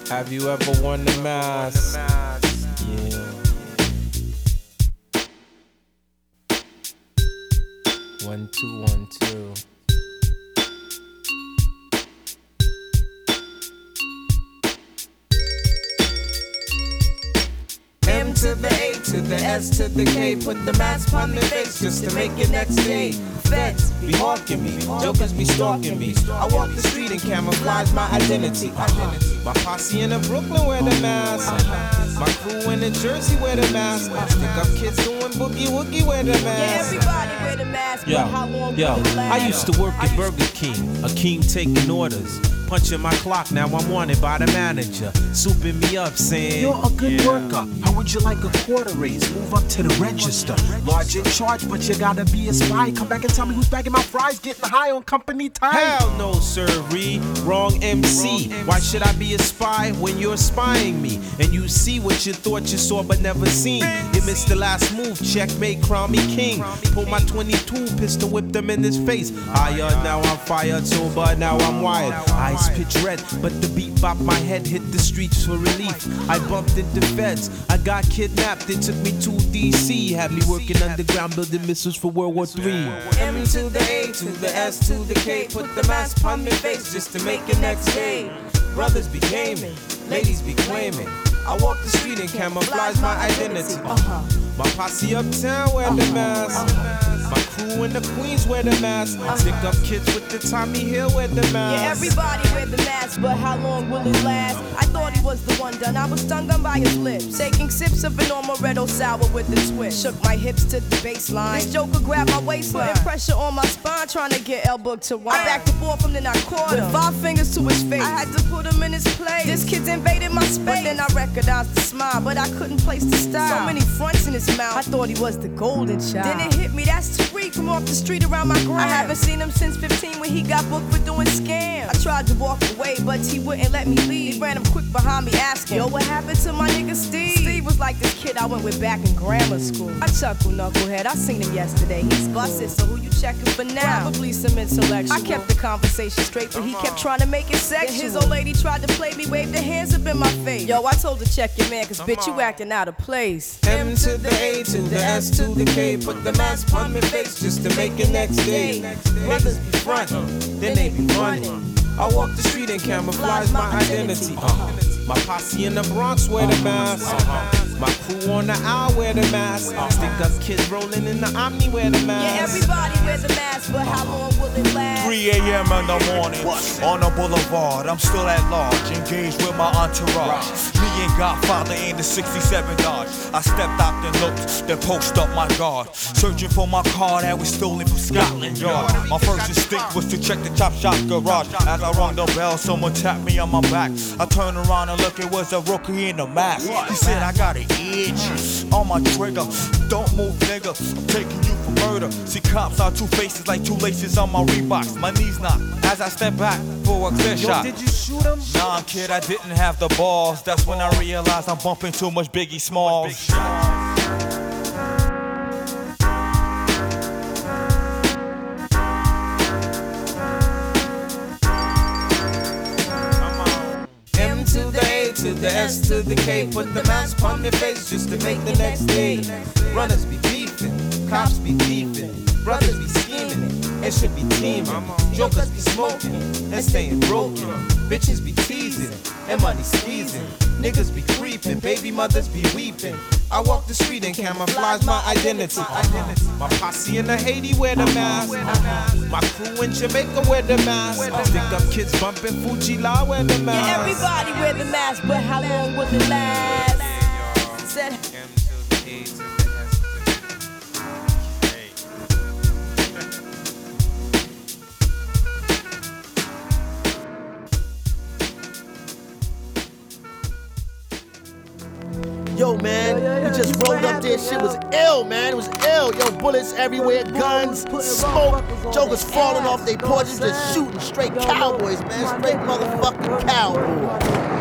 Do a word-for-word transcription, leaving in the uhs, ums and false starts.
Have you ever worn the mask? Yeah. One, two, one, two. M to the A to the S to the K. Put the mask on their face just to make it next day. Feds be hawking me, jokers be stalking me. I walk the street and camouflage my identity. My posse in the Brooklyn wear the mask. My crew in the Jersey wear the mask. Stick up kids doing boogie woogie wear the mask. Yeah, everybody wear the mask. Yo, but how long yo, will it last? I used to work at Burger King, a king taking orders. Punching my clock, now I'm wanted by the manager. Souping me up, saying, you're a good yeah. worker. How would you like a quarter raise? Move up to the register. Large in charge, but you gotta be a spy. Come back and tell me who's bagging my fries, getting high on company time. Hell no, sirree. Wrong M C. Why should I be a spy when you're spying me? And you see what you thought you saw but never seen. You missed the last move, checkmate, crown me king. Pull my twenty-two, pistol whip them in his face. Higher, now I'm fired, sober, now I'm wired. Eyes pitch red, but the beat bop my head hit the streets for relief. I bumped into feds, I got kidnapped, they took me to D C. Had me working underground building missiles for World War Three. M to the A to the S to the K. Put the mask on their face just to make it next day. Brothers be gaming, ladies be claiming. I walk the street and camouflage my identity. Uh-huh. My posse uptown wear the mask. My crew in the Queens wear the mask. Stick up kids with the Tommy Hill wear the mask. Yeah, everybody wear the mask, but how long will it last? I thought he was the one done. I was stung on by his lips. Taking sips of an amaretto sour with a twist. Shook my hips to the baseline. This joker grabbed my waistline. Putting pressure on my spine, trying to get elbow to wine. I backed and forth from then I caught him. With five fingers to his face. I had to put him in his place. This kid's invaded my space. But then I recognized the smile, but I couldn't place the style. So many fronts in his mouth. I thought he was the golden child. Then it hit me, that's Tariq from off the street around my gram. I haven't seen him since fifteen when he got booked for doing scams. I tried to walk away, but he wouldn't let me leave. He ran him quick behind me asking, yo, what happened to my nigga Steve? Steve was like this kid I went with back in grammar school. I chuckle knucklehead, I seen him yesterday. He's busted, so who you checking for now? Probably some intellectual. I kept the conversation straight, but he kept trying to make it sexual. Then his old lady tried to play me, waved her hands up in my face. Yo, I told her check your man, cause bitch, you acting out of place. M to the A to the S to the K. Put the mask on my face just to make it next day. Brothers be frontin', then they be running. I walk the street and camouflage my identity. Uh-huh. My posse in the Bronx wear the mask. Uh-huh. My crew on the aisle wear the mask. Uh-huh. Stick up kids rolling in the Omni wear the mask. Yeah, everybody wear the mask, but how long will it last? three a.m. in the morning, on the boulevard, I'm still at large, engaged with my entourage. Me and Godfather in the sixty-seven Dodge. I stepped out and looked, then post up my guard. Searching for my car that was stolen from Scotland Yard. My first instinct was to check the Chop Shop garage. As I rung the bell, someone tapped me on my back. I turned around and looked, it was a rookie in the mask. He said, I got an itch on my trigger. Don't move, nigga, I'm taking you for murder. See, cops are two faces like two laces on my Reeboks. My knees knock as I step back for a clear Yo, shot. did you shoot him? Nah, kid, I didn't have the balls. That's when I realized I'm bumping too much Biggie Smalls. M to the A to the S to the K. Put the mask on their face just to make the next day. Runners be beefing, cops be thieving, brothers be scheming, it should be teaming. Jokers be smoking and staying broken. Bitches be teasing and money squeezing. Niggas be creeping, baby mothers be weeping. I walk the street and camouflage my identity. My posse in the Haiti wear the mask. My crew in Jamaica wear the mask. Stick up kids bumping Fuji La wear the mask. Yeah, everybody wear the mask, but how long will it last? Said. Yo, man, we just rolled up there. Shit was ill, man. It was ill. Yo, bullets everywhere, guns, smoke, jokers falling off their porches, just shooting straight cowboys, man. Straight motherfucking cowboys.